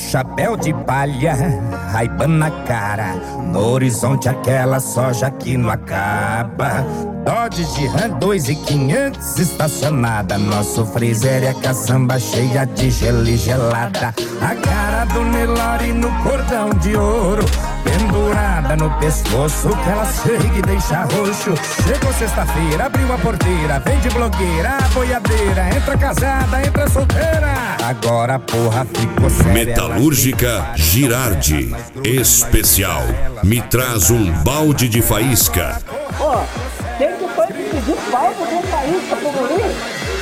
Chapéu de palha, Ray-Ban na cara, no horizonte aquela soja que não acaba. Dodge de Ram 2.500 estacionada, nosso freezer é caçamba cheia de gelo e gelada. A cara do Nelore no cordão de ouro, pendurada no pescoço que ela chega e deixa roxo. Chegou sexta-feira, abriu a porteira, vem de blogueira, a boiadeira, entra casada, entra solteira. Agora a porra ficou séria. Metalúrgica Girardi Especial. Me traz um balde de faísca. Ó, quem que foi que pediu balde de faísca pro guri?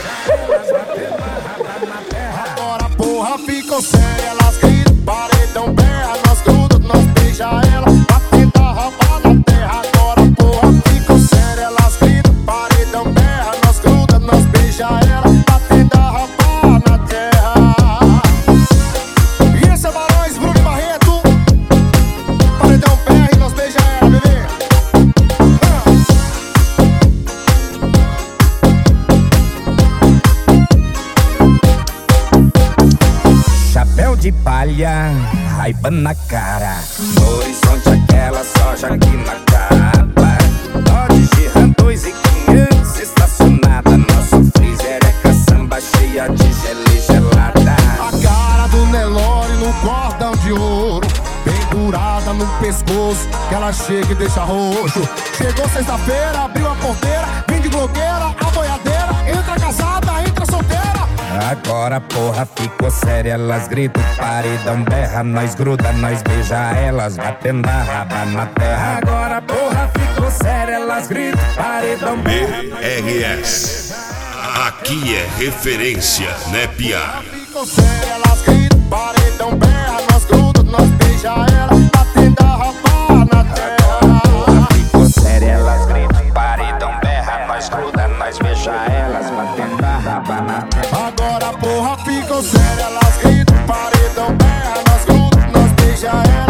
Agora a porra ficou séria, elas gritam, paredão berra, nós gruda, nós beija ela, pra tentar roubar na terra. Agora a porra ficou séria, elas gritam, paredão berra, nós gruda, nós beija ela, pra tentar roubar na terra. E esse é Barões, Bruno e Barreto, paredão berra e nós beija ela, bebê. Chapéu de palha, Ray-Ban na cara, no horizonte aquela soja que não acaba. Dodge de Ram 2.500 estacionada, nosso freezer é caçamba cheia de gelo e gelada. A cara do Nelore no cordão de ouro, pendurada no pescoço, que ela chega e deixa roxo. Chegou sexta-feira, abriu a porteira, vem de blogueira, a boiadeira, entra casada, entra solteira. Agora a porra ficou séria, elas gritam, paredão berra, nós gruda, nós beija elas, batendo a raba na terra. Agora a porra ficou séria, elas gritam, paredão berra. BRS. Aqui é referência, né, Pia? Ficou séria, elas gritam, paredão berra, nós gruda, nós beija ela, batendo a raba na terra. Ficou séria, elas gritam, paredão berra, nós gruda, nós beija elas, batendo a raba na terra. Agora a porra ficou séria, elas gritam, paredão berra, nós gruda, nós beija ela.